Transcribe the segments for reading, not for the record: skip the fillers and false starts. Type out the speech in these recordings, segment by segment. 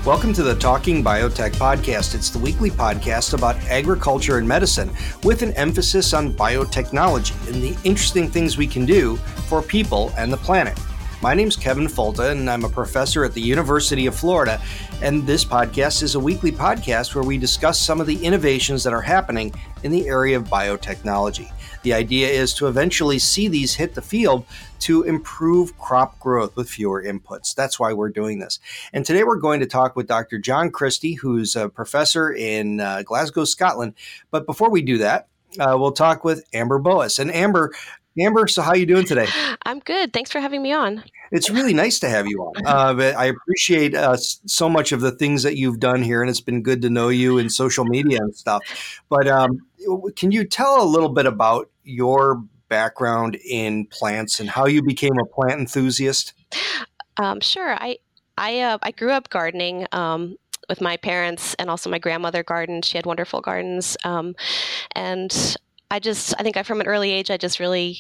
Welcome to the Talking Biotech Podcast. It's the weekly podcast about agriculture and medicine with an emphasis on biotechnology and the interesting things we can do for people and the planet. My name's Kevin Folta, and I'm a professor at the University of Florida. And this podcast is a weekly podcast where we discuss some of the innovations that are happening in the area of biotechnology. The idea is to eventually see these hit the field to improve crop growth with fewer inputs. That's why we're doing this. And today we're going to talk with Dr. John Christie, who's a professor in Glasgow, Scotland. But before we do that, we'll talk with Amber Boas. And Amber, so how are you doing today? I'm good. Thanks for having me on. It's really nice to have you on. I appreciate so much of the things that you've done here, and it's been good to know you in social media and stuff. But can you tell a little bit about your background in plants and how you became a plant enthusiast? Sure. I grew up gardening with my parents, and also my grandmother gardened. She had wonderful gardens. And I think from an early age, I just really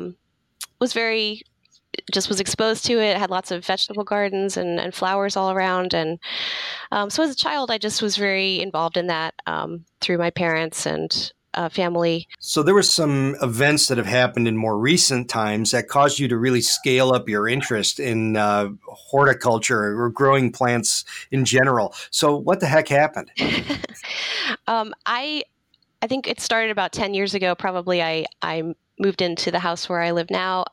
was exposed to it. I had lots of vegetable gardens and flowers all around. And so as a child, I just was very involved in that through my parents and family. So there were some events that have happened in more recent times that caused you to really scale up your interest in horticulture or growing plants in general. So what the heck happened? I think it started about 10 years ago. Probably I moved into the house where I live now.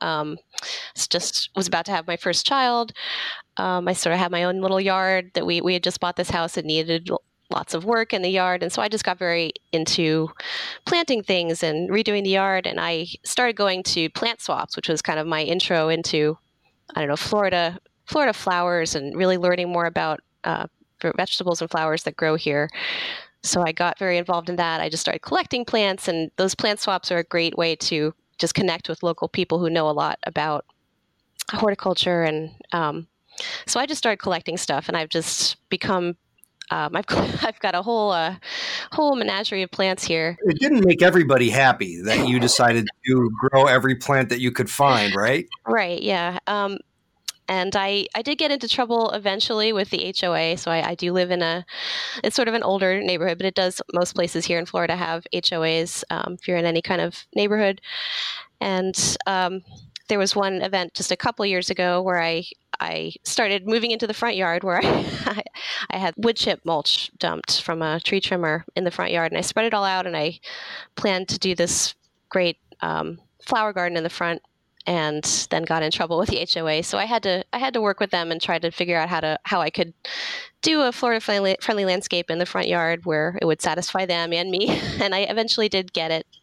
Just was about to have my first child. I sort of had my own little yard that we had just bought this house. It needed lots of work in the yard. And so I just got very into planting things and redoing the yard. And I started going to plant swaps, which was kind of my intro into, Florida flowers and really learning more about vegetables and flowers that grow here. So I got very involved in that. I just started collecting plants, and those plant swaps are a great way to just connect with local people who know a lot about horticulture. And so I just started collecting stuff, and I've just become I've got a whole menagerie of plants here. It didn't make everybody happy that you decided to grow every plant that you could find, right? Right, yeah. And I did get into trouble eventually with the HOA. So I do live it's sort of an older neighborhood, but most places here in Florida have HOAs if you're in any kind of neighborhood. And there was one event just a couple years ago where I started moving into the front yard where I had wood chip mulch dumped from a tree trimmer in the front yard. And I spread it all out, and I planned to do this great flower garden in the front, and then got in trouble with the HOA. So I had to work with them and try to figure out how I could do a Florida friendly landscape in the front yard where it would satisfy them and me. And I eventually did get it.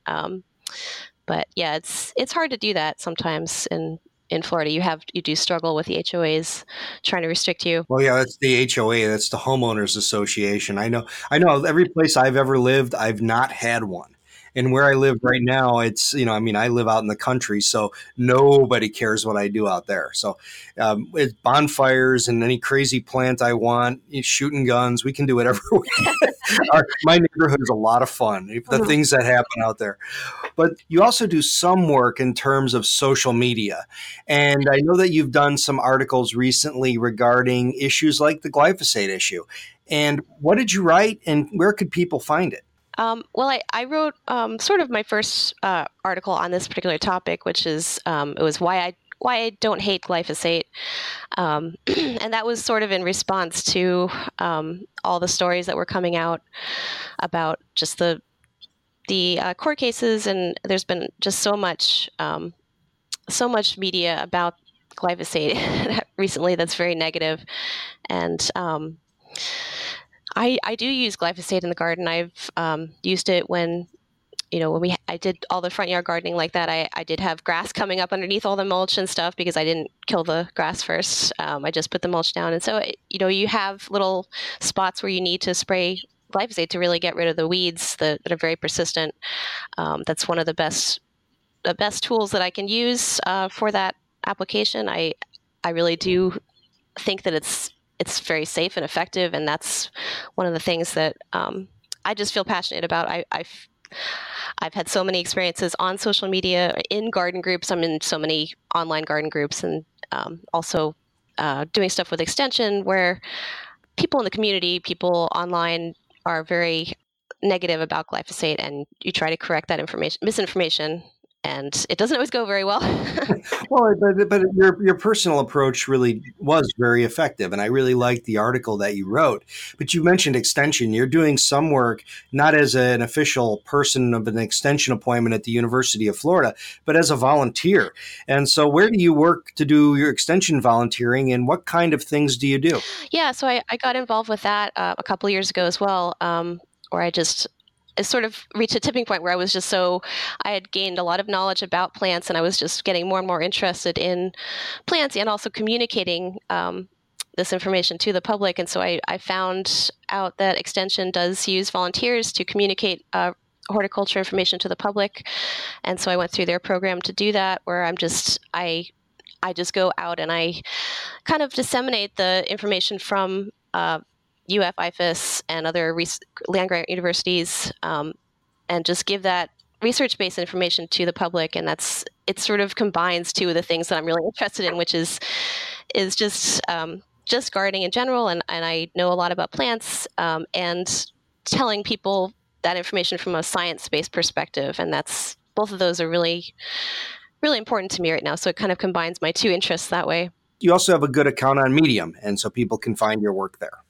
But yeah, it's hard to do that sometimes in Florida. You do struggle with the HOAs trying to restrict you. Well, yeah, that's the HOA. That's the Homeowners Association. I know every place I've ever lived, I've not had one. And where I live right now, it's, I live out in the country, so nobody cares what I do out there. So it's bonfires and any crazy plant I want, shooting guns, we can do whatever we want. My neighborhood is a lot of fun, the things that happen out there. But you also do some work in terms of social media. And I know that you've done some articles recently regarding issues like the glyphosate issue. And what did you write, and where could people find it? Well, I wrote sort of my first article on this particular topic, which is it was why I don't hate glyphosate, and that was sort of in response to all the stories that were coming out about just the court cases, and there's been just so much media about glyphosate recently that's very negative, and I do use glyphosate in the garden. I've used it when I did all the front yard gardening like that. I did have grass coming up underneath all the mulch and stuff because I didn't kill the grass first. I just put the mulch down. And so, you have little spots where you need to spray glyphosate to really get rid of the weeds that are very persistent. That's one of the best tools that I can use for that application. I really do think that it's very safe and effective, and that's one of the things that I just feel passionate about. I've had so many experiences on social media, in garden groups. I'm in so many online garden groups, and also doing stuff with Extension where people in the community, people online are very negative about glyphosate, and you try to correct that misinformation, and it doesn't always go very well. Well, but your personal approach really was very effective, and I really liked the article that you wrote. But you mentioned extension. You're doing some work not as an official person of an extension appointment at the University of Florida, but as a volunteer. And so, where do you work to do your extension volunteering, and what kind of things do you do? Yeah, so I got involved with that a couple of years ago as well, where I sort of reached a tipping point where I had gained a lot of knowledge about plants, and I was just getting more and more interested in plants and also communicating this information to the public. And so I found out that Extension does use volunteers to communicate horticulture information to the public. And so I went through their program to do that, where I just go out and I kind of disseminate the information from UF, IFAS, and other land-grant universities, and just give that research-based information to the public. And it sort of combines two of the things that I'm really interested in, which is just gardening in general, and I know a lot about plants, and telling people that information from a science-based perspective. And both of those are really, really important to me right now. So it kind of combines my two interests that way. You also have a good account on Medium, and so people can find your work there.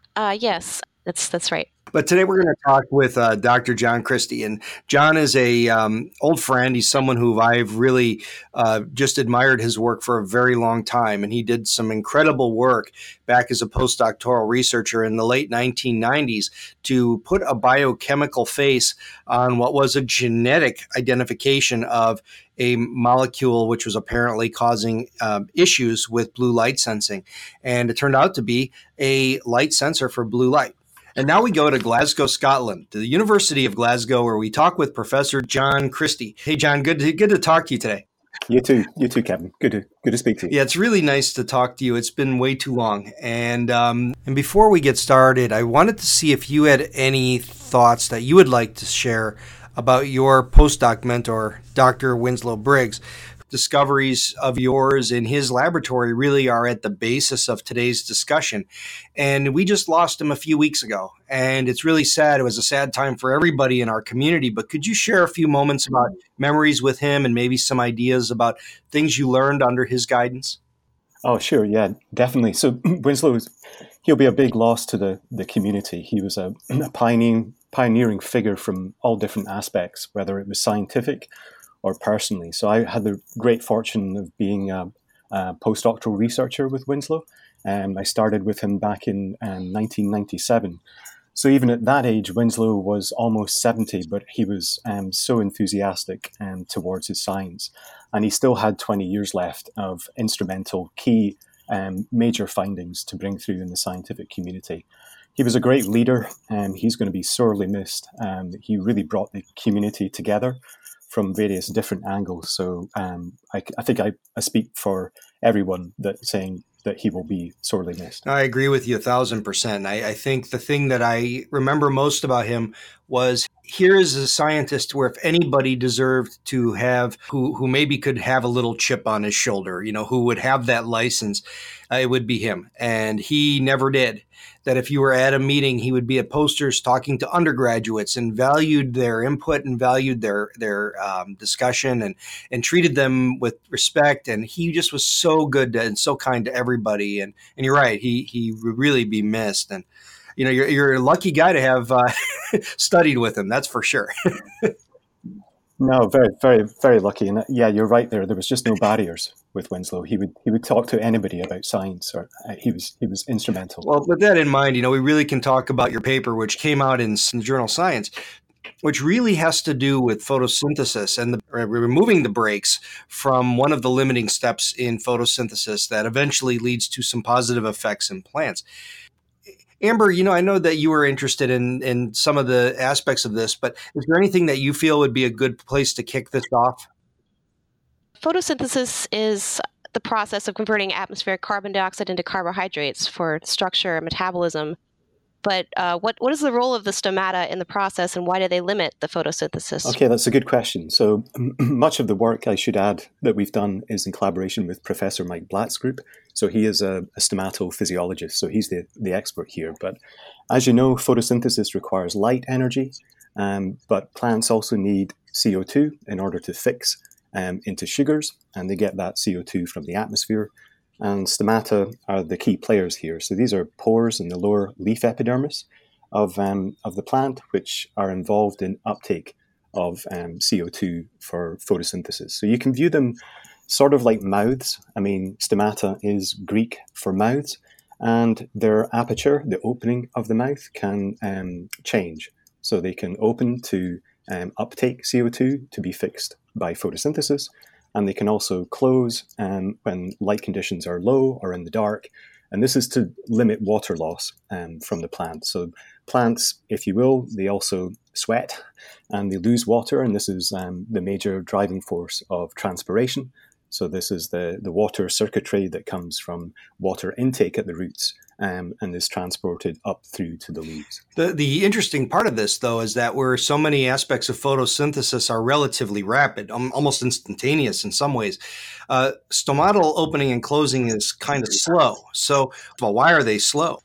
Yes, that's right. But today we're going to talk with Dr. John Christy, and John is a old friend. He's someone who I've really just admired his work for a very long time, and he did some incredible work back as a postdoctoral researcher in the late 1990s to put a biochemical face on what was a genetic identification of a molecule which was apparently causing issues with blue light sensing. And it turned out to be a light sensor for blue light. And now we go to Glasgow, Scotland, to the University of Glasgow, where we talk with Professor John Christy. Hey, John, good to talk to you today. You too, Kevin. Good to speak to you. Yeah, it's really nice to talk to you. It's been way too long. And before we get started, I wanted to see if you had any thoughts that you would like to share about your postdoc mentor, Dr. Winslow Briggs. Discoveries of yours in his laboratory really are at the basis of today's discussion. And we just lost him a few weeks ago. And it's really sad. It was a sad time for everybody in our community. But could you share a few moments about memories with him and maybe some ideas about things you learned under his guidance? Oh, sure. Yeah, definitely. So Winslow, he'll be a big loss to the community. He was a pioneering figure from all different aspects, whether it was scientific or personally. So I had the great fortune of being a postdoctoral researcher with Winslow. I started with him back in 1997. So even at that age, Winslow was almost 70, but he was so enthusiastic towards his science. And he still had 20 years left of instrumental, key, major findings to bring through in the scientific community. He was a great leader, and he's going to be sorely missed. He really brought the community together from various different angles. So I think I speak for everyone that saying that he will be sorely missed. I agree with you 1,000%. I think the thing that I remember most about him was here is a scientist where if anybody deserved to have, who maybe could have a little chip on his shoulder, who would have that license, it would be him. And he never did. That if you were at a meeting, he would be at posters talking to undergraduates and valued their input and valued their discussion and treated them with respect. And he just was so good and so kind to everybody. And you're right, he would really be missed. And you're a lucky guy to have studied with him. That's for sure. No, very, very, very lucky. And yeah, you're right there. There was just no barriers with Winslow. He would talk to anybody about science, or he was instrumental. Well, with that in mind, we really can talk about your paper, which came out in the journal Science, which really has to do with photosynthesis and removing the brakes from one of the limiting steps in photosynthesis that eventually leads to some positive effects in plants. Amber, I know that you were interested in some of the aspects of this, but is there anything that you feel would be a good place to kick this off? Photosynthesis is the process of converting atmospheric carbon dioxide into carbohydrates for structure and metabolism. but what is the role of the stomata in the process, and why do they limit the photosynthesis? Okay, that's a good question. So much of the work, I should add, that we've done is in collaboration with Professor Mike Blatt's group. So he is a stomatophysiologist, so he's the expert here. But as you know, photosynthesis requires light energy, but plants also need CO2 in order to fix into sugars, and they get that CO2 from the atmosphere. And stomata are the key players here. So these are pores in the lower leaf epidermis of the plant, which are involved in uptake of CO2 for photosynthesis. So you can view them sort of like mouths. I mean, stomata is Greek for mouths, and their aperture, the opening of the mouth, can change. So they can open to uptake CO2 to be fixed by photosynthesis, and they can also close when light conditions are low or in the dark. And this is to limit water loss from the plant. So plants, if you will, they also sweat and they lose water. And this is the major driving force of transpiration. So this is the water circuitry that comes from water intake at the roots and is transported up through to the leaves. The interesting part of this, though, is that where so many aspects of photosynthesis are relatively rapid, almost instantaneous in some ways, stomatal opening and closing is kind of slow. So, well, why are they slow?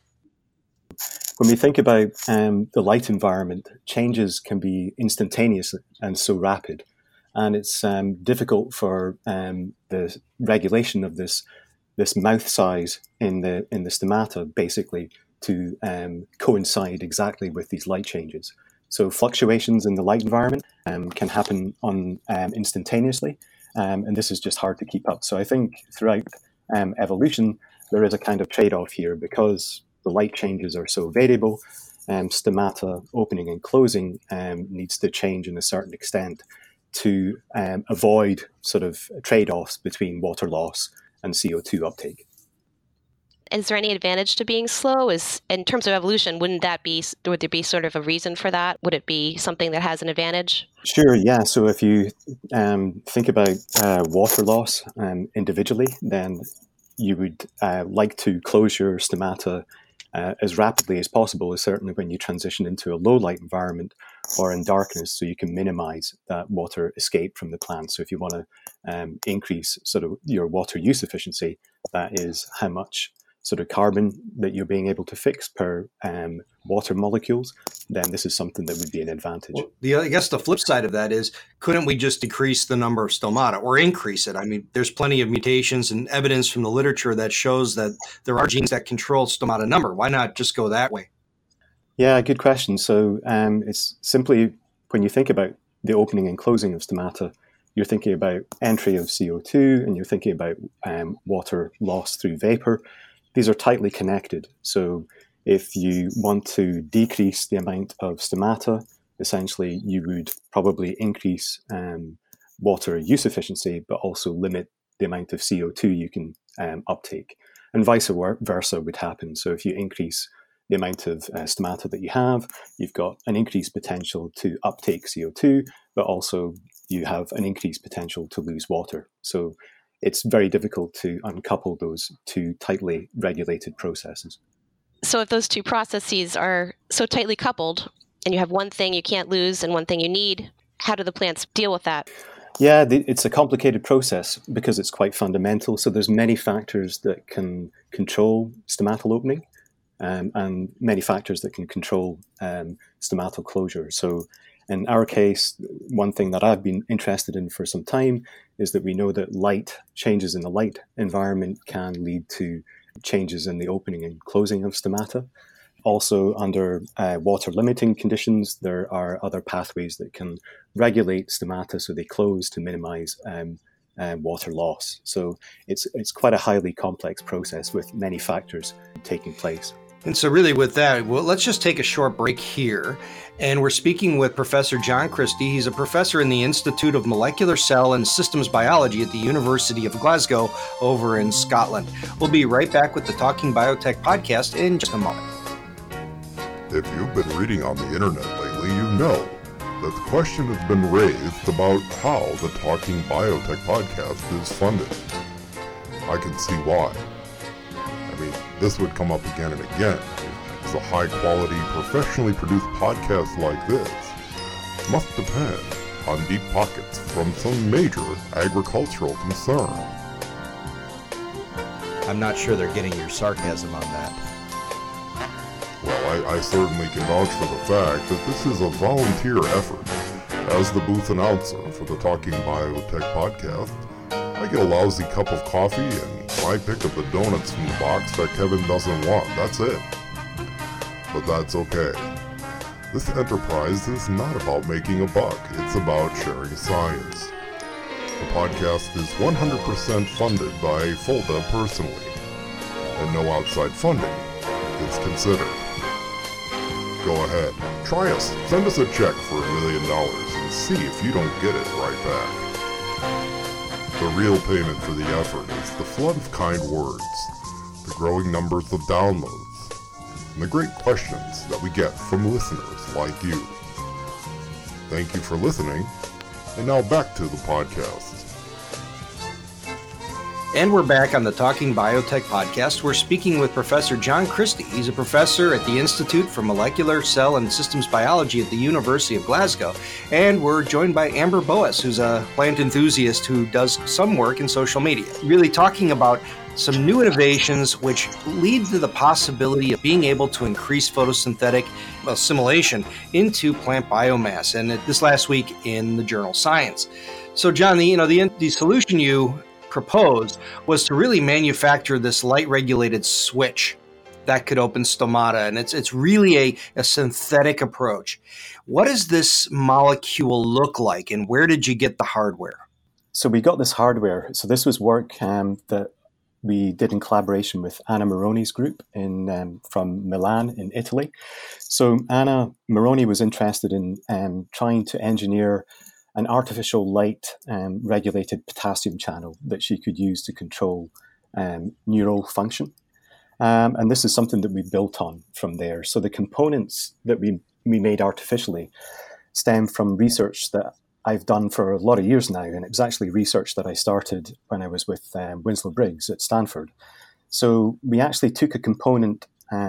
When we think about the light environment, changes can be instantaneous and so rapid. And it's difficult for the regulation of this mouth size in the stomata, basically, to coincide exactly with these light changes. So fluctuations in the light environment can happen instantaneously, and this is just hard to keep up. So I think throughout evolution, there is a kind of trade-off here because the light changes are so variable. Stomata opening and closing needs to change in a certain extent to avoid sort of trade-offs between water loss and CO2 uptake. Is there any advantage to being slow? In terms of evolution, would there be sort of a reason for that? Would it be something that has an advantage? Sure, yeah. So if you think about water loss individually, then you would like to close your stomata as rapidly as possible, certainly when you transition into a low light environment or in darkness, so you can minimize that water escape from the plant. So if you want to increase sort of your water use efficiency, that is how much sort of carbon that you're being able to fix per water molecules, then this is something that would be an advantage. Well, I guess the flip side of that is, couldn't we just decrease the number of stomata or increase it? I mean, there's plenty of mutations and evidence from the literature that shows that there are genes that control stomata number. Why not just go that way? Yeah, good question. So it's simply, when you think about the opening and closing of stomata, you're thinking about entry of CO2 and you're thinking about water loss through vapor. These are tightly connected. So if you want to decrease the amount of stomata, essentially you would probably increase water use efficiency, but also limit the amount of CO2 you can uptake. And vice versa would happen. So if you increase the amount of stomata that you have, you've got an increased potential to uptake CO2, but also you have an increased potential to lose water. So it's very difficult to uncouple those two tightly regulated processes. So if those two processes are so tightly coupled and you have one thing you can't lose and one thing you need, how do the plants deal with that? Yeah, it's a complicated process because it's quite fundamental. So there's many factors that can control stomatal opening and many factors that can control stomatal closure. So in our case, one thing that I've been interested in for some time is that we know that light changes in the light environment can lead to changes in the opening and closing of stomata. Also, under water limiting conditions, there are other pathways that can regulate stomata so they close to minimize water loss. So it's quite a highly complex process with many factors taking place. And so really with that, well, let's just take a short break here. And we're speaking with Professor John Christie. He's a professor in the Institute of Molecular Cell and Systems Biology at the University of Glasgow over in Scotland. We'll be right back with the Talking Biotech podcast in just a moment. If you've been reading on the internet lately, you know that the question has been raised about how the Talking Biotech podcast is funded. I can see why. I mean, this would come up again and again. So high-quality, professionally produced podcasts like this must depend on deep pockets from some major agricultural concern. I'm not sure they're getting your sarcasm on that. Well, I certainly can vouch for the fact that this is a volunteer effort. As the booth announcer for the Talking Biotech podcast, I get a lousy cup of coffee and my pick of the donuts from the box that Kevin doesn't want. That's it. But that's okay. This enterprise is not about making a buck. It's about sharing science. The podcast is 100% funded by Folda personally, and no outside funding is considered. Go ahead, try us. Send us a check for $1 million and see if you don't get it right back. The real payment for the effort is the flood of kind words, the growing numbers of downloads, and the great questions that we get from listeners like you. Thank you for listening, and now back to the podcast. And we're back on the Talking Biotech podcast. We're speaking with Professor John Christie. He's a professor at the Institute for Molecular, Cell, and Systems Biology at the University of Glasgow. And we're joined by Amber Boas, who's a plant enthusiast who does some work in social media, really talking about some new innovations which lead to the possibility of being able to increase photosynthetic assimilation into plant biomass. And this last week in the journal Science. So, John, the solution you proposed was to really manufacture this light-regulated switch that could open stomata, and it's really a synthetic approach. What does this molecule look like, and where did you get the hardware? So we got this hardware. So this was work that we did in collaboration with Anna Moroni's group from Milan in Italy. So Anna Moroni was interested in trying to engineer an artificial light regulated potassium channel that she could use to control neural function. And this is something that we built on from there. So the components that we made artificially stem from research that I've done for a lot of years now. And it was actually research that I started when I was with Winslow Briggs at Stanford. So we actually took a component,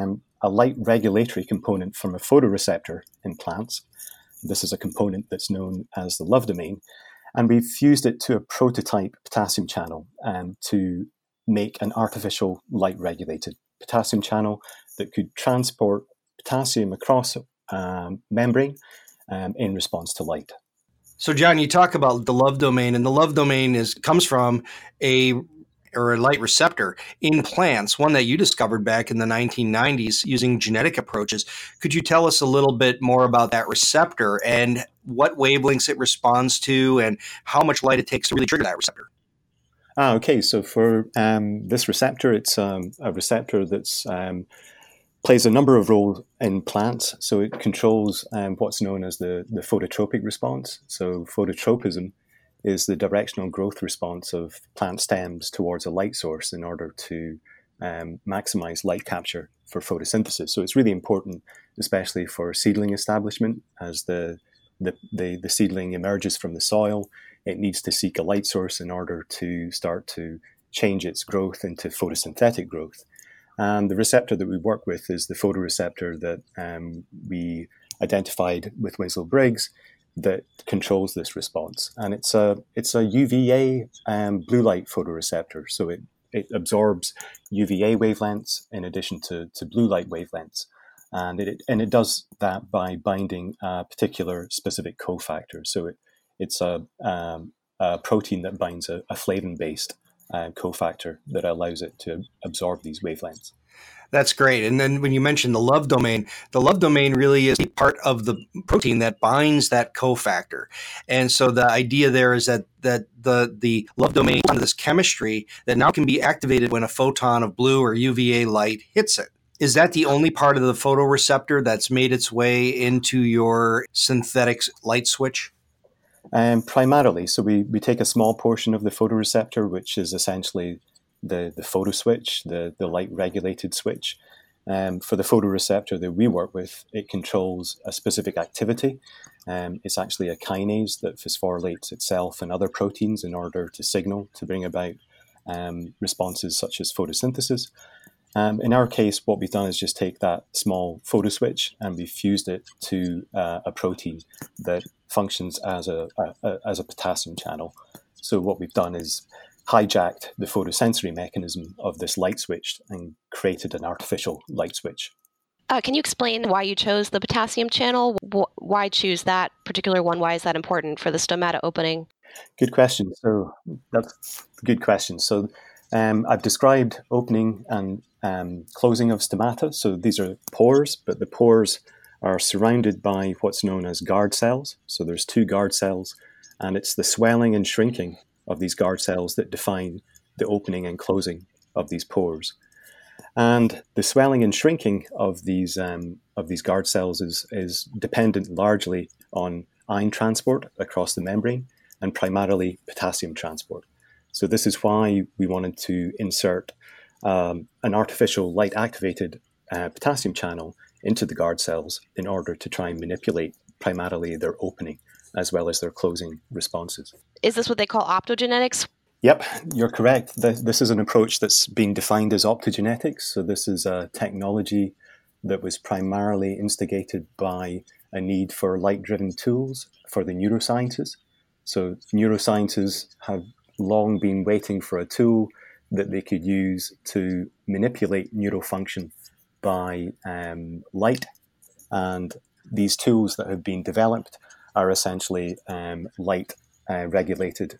a light regulatory component from a photoreceptor in plants. This is a component that's known as the love domain. And we've fused it to a prototype potassium channel to make an artificial light-regulated potassium channel that could transport potassium across membrane in response to light. So, John, you talk about the love domain, and the love domain comes from a light receptor in plants, one that you discovered back in the 1990s using genetic approaches. Could you tell us a little bit more about that receptor and what wavelengths it responds to and how much light it takes to really trigger that receptor? Okay, so for this receptor, it's a receptor that's plays a number of roles in plants. So it controls what's known as the phototropic response. So phototropism is the directional growth response of plant stems towards a light source in order to maximize light capture for photosynthesis. So it's really important, especially for seedling establishment. As the seedling emerges from the soil, it needs to seek a light source in order to start to change its growth into photosynthetic growth. And the receptor that we work with is the photoreceptor that we identified with Winslow Briggs that controls this response. And it's a UVA blue light photoreceptor. So it absorbs UVA wavelengths in addition to blue light wavelengths. And it does that by binding a particular specific cofactor. So it's a protein that binds a flavin-based cofactor that allows it to absorb these wavelengths. That's great. And then when you mentioned the love domain really is part of the protein that binds that cofactor. And so the idea there is that the love domain is this chemistry that now can be activated when a photon of blue or UVA light hits it. Is that the only part of the photoreceptor that's made its way into your synthetic light switch? Primarily. So we take a small portion of the photoreceptor, which is essentially the photo switch, the light-regulated switch. For the photoreceptor that we work with, it controls a specific activity. It's actually a kinase that phosphorylates itself and other proteins in order to signal, to bring about responses such as photosynthesis. In our case, what we've done is just take that small photo switch and we've fused it to a protein that functions as a potassium channel. So what we've done is hijacked the photosensory mechanism of this light switch and created an artificial light switch. Can you explain why you chose the potassium channel? Why choose that particular one? Why is that important for the stomata opening? Good question. So that's a good question. So I've described opening and closing of stomata. So these are pores, but the pores are surrounded by what's known as guard cells. So there's 2 guard cells, and it's the swelling and shrinking of these guard cells that define the opening and closing of these pores. And the swelling and shrinking of these guard cells is dependent largely on ion transport across the membrane and primarily potassium transport. So this is why we wanted to insert an artificial light-activated potassium channel into the guard cells in order to try and manipulate primarily their opening as well as their closing responses. Is this what they call optogenetics? Yep, you're correct. This is an approach that's been defined as optogenetics. So this is a technology that was primarily instigated by a need for light-driven tools for the neurosciences. So neurosciences have long been waiting for a tool that they could use to manipulate neural function by light. And these tools that have been developed are essentially light regulated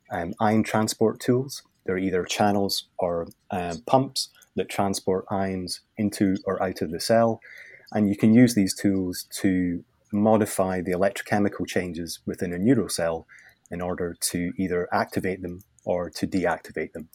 ion transport tools. They're either channels or pumps that transport ions into or out of the cell. And you can use these tools to modify the electrochemical changes within a neural cell in order to either activate them or to deactivate them.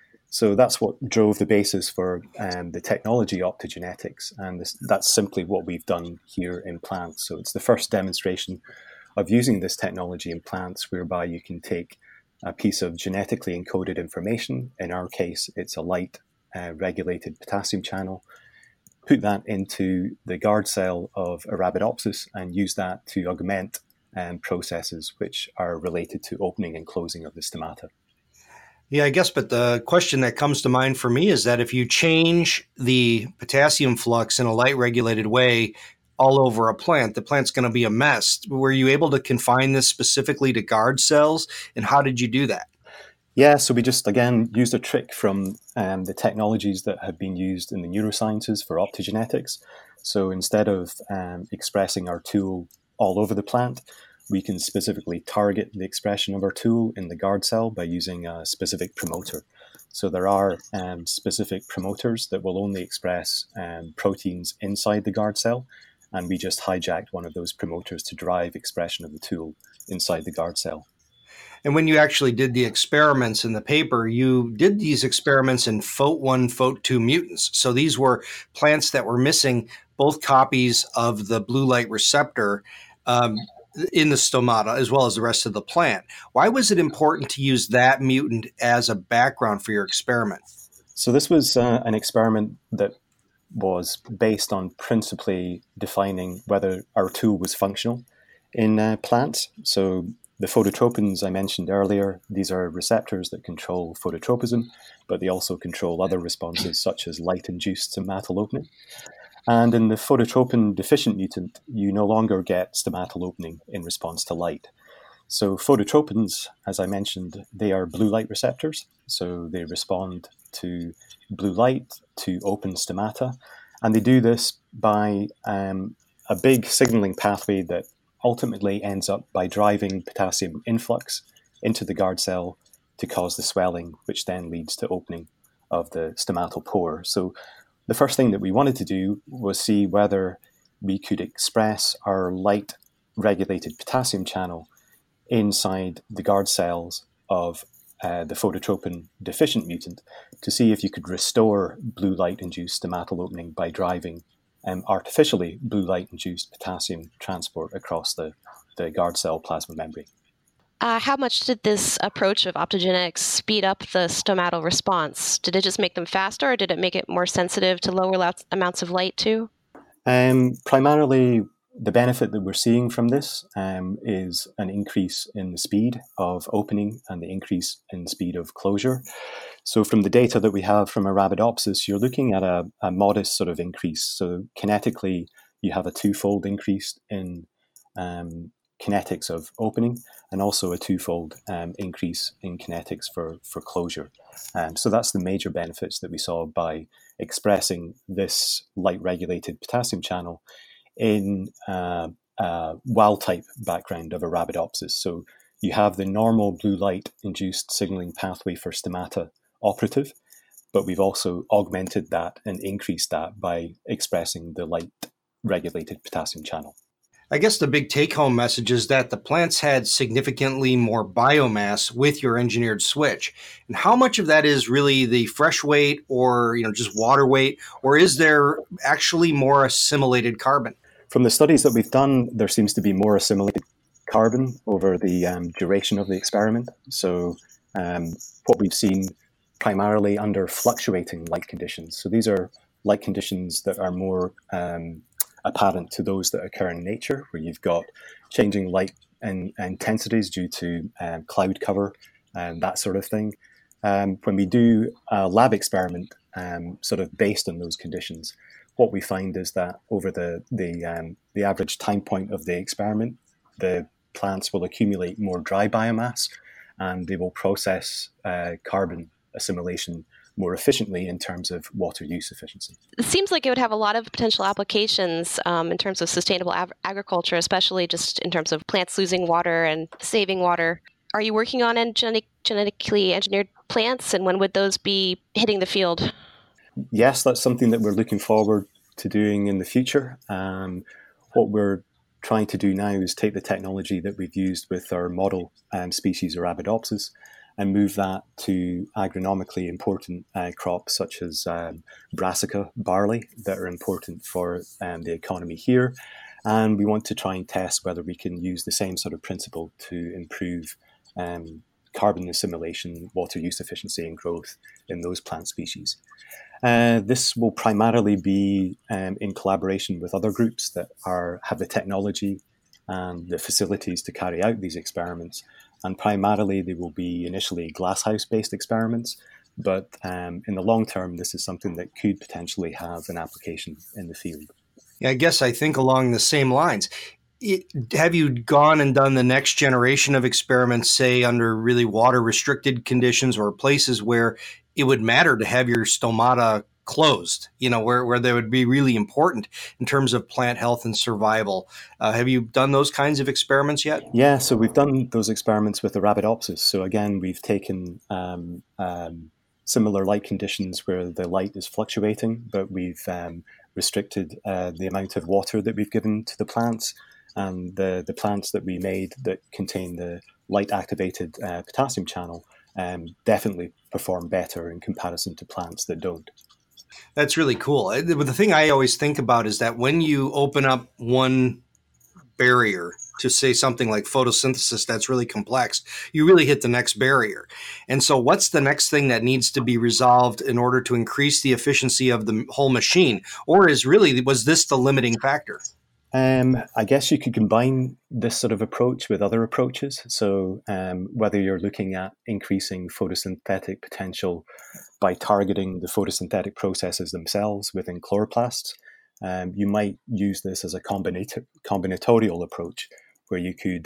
So that's what drove the basis for the technology optogenetics. And that's simply what we've done here in plants. So it's the first demonstration of using this technology in plants whereby you can take a piece of genetically encoded information. In our case, it's a light regulated potassium channel. Put that into the guard cell of Arabidopsis and use that to augment processes which are related to opening and closing of the stomata. Yeah, I guess, but the question that comes to mind for me is that if you change the potassium flux in a light-regulated way all over a plant, the plant's going to be a mess. Were you able to confine this specifically to guard cells, and how did you do that? Yeah, so we just, again, used a trick from the technologies that have been used in the neurosciences for optogenetics. So instead of expressing our tool all over the plant, we can specifically target the expression of our tool in the guard cell by using a specific promoter. So there are specific promoters that will only express proteins inside the guard cell, and we just hijacked one of those promoters to drive expression of the tool inside the guard cell. And when you actually did the experiments in the paper, you did these experiments in FOAT1, FOAT2 mutants. So these were plants that were missing both copies of the blue light receptor in the stomata as well as the rest of the plant. Why was it important to use that mutant as a background for your experiment? So this was an experiment that was based on principally defining whether our tool was functional in plants. So the phototropins I mentioned earlier, these are receptors that control phototropism, but they also control other responses such as light-induced stomatal opening. And in the phototropin deficient mutant, you no longer get stomatal opening in response to light. So phototropins, as I mentioned, they are blue light receptors. So they respond to blue light to open stomata. And they do this by a big signaling pathway that ultimately ends up by driving potassium influx into the guard cell to cause the swelling, which then leads to opening of the stomatal pore. So the first thing that we wanted to do was see whether we could express our light-regulated potassium channel inside the guard cells of the phototropin deficient mutant to see if you could restore blue light-induced stomatal opening by driving artificially blue light-induced potassium transport across the guard cell plasma membrane. How much did this approach of optogenetics speed up the stomatal response? Did it just make them faster, or did it make it more sensitive to lower amounts of light too? Primarily, the benefit that we're seeing from this is an increase in the speed of opening and the increase in speed of closure. So from the data that we have from Arabidopsis, you're looking at a modest sort of increase. So kinetically, you have a twofold increase in kinetics of opening and also a twofold increase in kinetics for closure. So that's the major benefits that we saw by expressing this light-regulated potassium channel in wild-type background of Arabidopsis. So you have the normal blue light-induced signaling pathway for stomata operative, but we've also augmented that and increased that by expressing the light-regulated potassium channel. I guess the big take-home message is that the plants had significantly more biomass with your engineered switch. And how much of that is really the fresh weight or just water weight, or is there actually more assimilated carbon? From the studies that we've done, there seems to be more assimilated carbon over the duration of the experiment. So what we've seen primarily under fluctuating light conditions. So these are light conditions that are more apparent to those that occur in nature, where you've got changing light and intensities due to cloud cover and that sort of thing. When we do a lab experiment sort of based on those conditions, what we find is that over the average time point of the experiment, the plants will accumulate more dry biomass and they will process carbon assimilation more efficiently in terms of water use efficiency. It seems like it would have a lot of potential applications in terms of sustainable agriculture, especially just in terms of plants losing water and saving water. Are you working on genetically engineered plants, and when would those be hitting the field? Yes, that's something that we're looking forward to doing in the future. What we're trying to do now is take the technology that we've used with our model species Arabidopsis and move that to agronomically important crops such as brassica, barley, that are important for the economy here. And we want to try and test whether we can use the same sort of principle to improve carbon assimilation, water use efficiency and growth in those plant species. This will primarily be in collaboration with other groups that have the technology and the facilities to carry out these experiments. And primarily, they will be initially glasshouse-based experiments, but in the long term, this is something that could potentially have an application in the field. Yeah, I think along the same lines. Have you gone and done the next generation of experiments, say, under really water-restricted conditions or places where it would matter to have your stomata closed, where they would be really important in terms of plant health and survival? Have you done those kinds of experiments yet? Yeah, so we've done those experiments with Arabidopsis. So again, we've taken similar light conditions where the light is fluctuating, but we've restricted the amount of water that we've given to the plants. And the plants that we made that contain the light-activated potassium channel definitely perform better in comparison to plants that don't. That's really cool. The thing I always think about is that when you open up one barrier to say something like photosynthesis that's really complex, you really hit the next barrier. And so what's the next thing that needs to be resolved in order to increase the efficiency of the whole machine? Or was this the limiting factor? I guess you could combine this sort of approach with other approaches. So whether you're looking at increasing photosynthetic potential by targeting the photosynthetic processes themselves within chloroplasts, you might use this as a combinatorial approach where you could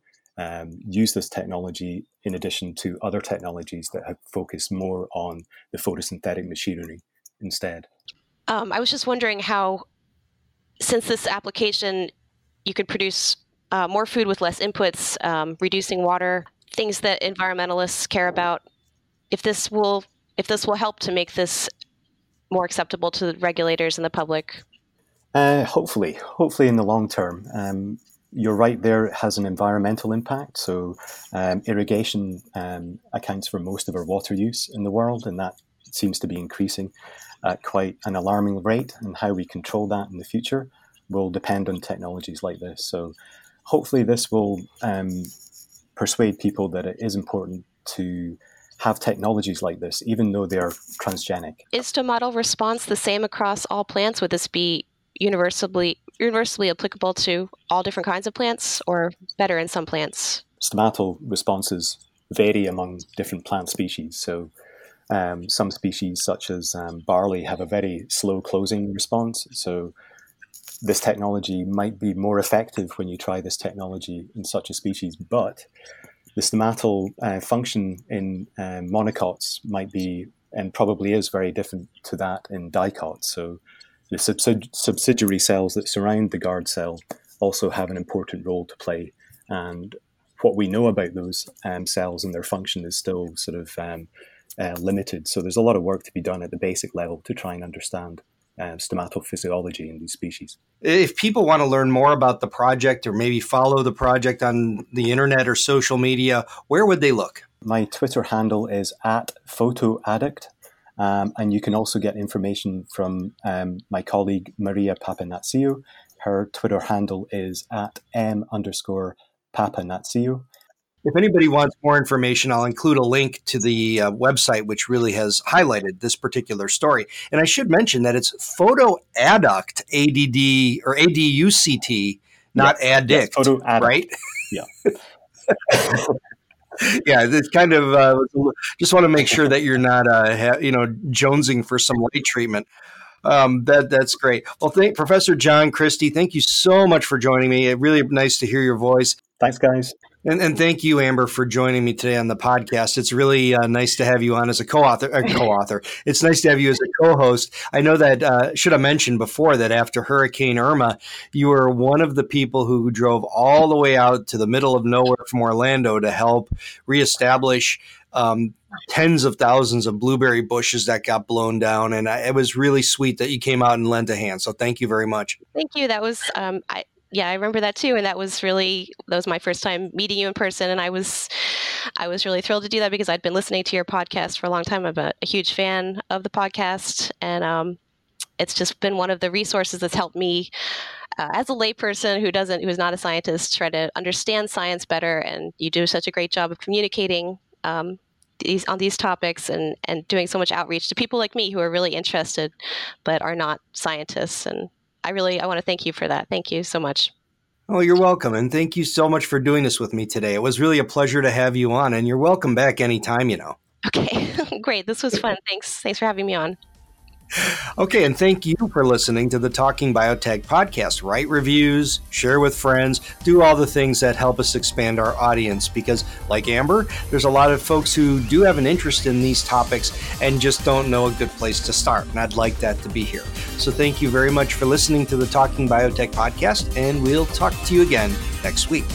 use this technology in addition to other technologies that have focused more on the photosynthetic machinery instead. I was just wondering how, since this application, you could produce more food with less inputs, reducing water, things that environmentalists care about, if this will help to make this more acceptable to the regulators and the public. Hopefully in the long term. You're right, there it has an environmental impact. So irrigation accounts for most of our water use in the world, and that seems to be increasing at quite an alarming rate, and how we control that in the future will depend on technologies like this. So hopefully this will persuade people that it is important to have technologies like this, even though they are transgenic. Is stomatal response the same across all plants? Would this be universally universally applicable to all different kinds of plants, or better in some plants? Stomatal responses vary among different plant species. So some species, such as barley, have a very slow closing response. So this technology might be more effective when you try this technology in such a species, but the stomatal function in monocots might be, and probably is, very different to that in dicots. So the subsidiary cells that surround the guard cell also have an important role to play. And what we know about those cells and their function is still sort of limited. So there's a lot of work to be done at the basic level to try and understand stomatal physiology in these species. If people want to learn more about the project, or maybe follow the project on the internet or social media, where would they look? My Twitter handle is @photoaddict, and you can also get information from my colleague Maria Papanatsiou. Her Twitter handle is @m_Papanatsiou. If anybody wants more information, I'll include a link to the website, which really has highlighted this particular story. And I should mention that it's Photoadduct, ADD or ADUCT, not addict, Photoadduct. right? Yeah. Yeah, it's kind of just want to make sure that you're not, jonesing for some light treatment. That's great. Well, Professor John Christy, thank you so much for joining me. It's really nice to hear your voice. Thanks, guys. And thank you, Amber, for joining me today on the podcast. It's really nice to have you on as a co-author. It's nice to have you as a co-host. I know that, should have mentioned before, that after Hurricane Irma, you were one of the people who drove all the way out to the middle of nowhere from Orlando to help reestablish tens of thousands of blueberry bushes that got blown down. And it was really sweet that you came out and lent a hand. So thank you very much. Thank you. That was, I remember that too. And that was my first time meeting you in person. And I was really thrilled to do that because I'd been listening to your podcast for a long time. I'm a huge fan of the podcast. And it's just been one of the resources that's helped me as a layperson who's not a scientist, try to understand science better. And you do such a great job of communicating on these topics and doing so much outreach to people like me who are really interested but are not scientists. And I want to thank you for that. Thank you so much. Oh, you're welcome. And thank you so much for doing this with me today. It was really a pleasure to have you on, and you're welcome back anytime, Okay, great. This was fun. Thanks for having me on. Okay, and thank you for listening to the Talking Biotech podcast. Write reviews, share with friends, do all the things that help us expand our audience, because like Amber, there's a lot of folks who do have an interest in these topics and just don't know a good place to start, and I'd like that to be here. So thank you very much for listening to the Talking Biotech podcast, and we'll talk to you again next week.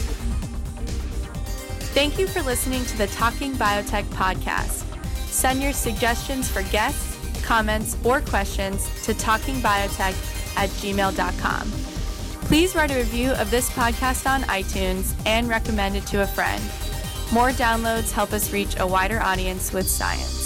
Thank you for listening to the Talking Biotech podcast. Send your suggestions for guests, comments, or questions to talkingbiotech@gmail.com. Please write a review of this podcast on iTunes and recommend it to a friend. More downloads help us reach a wider audience with science.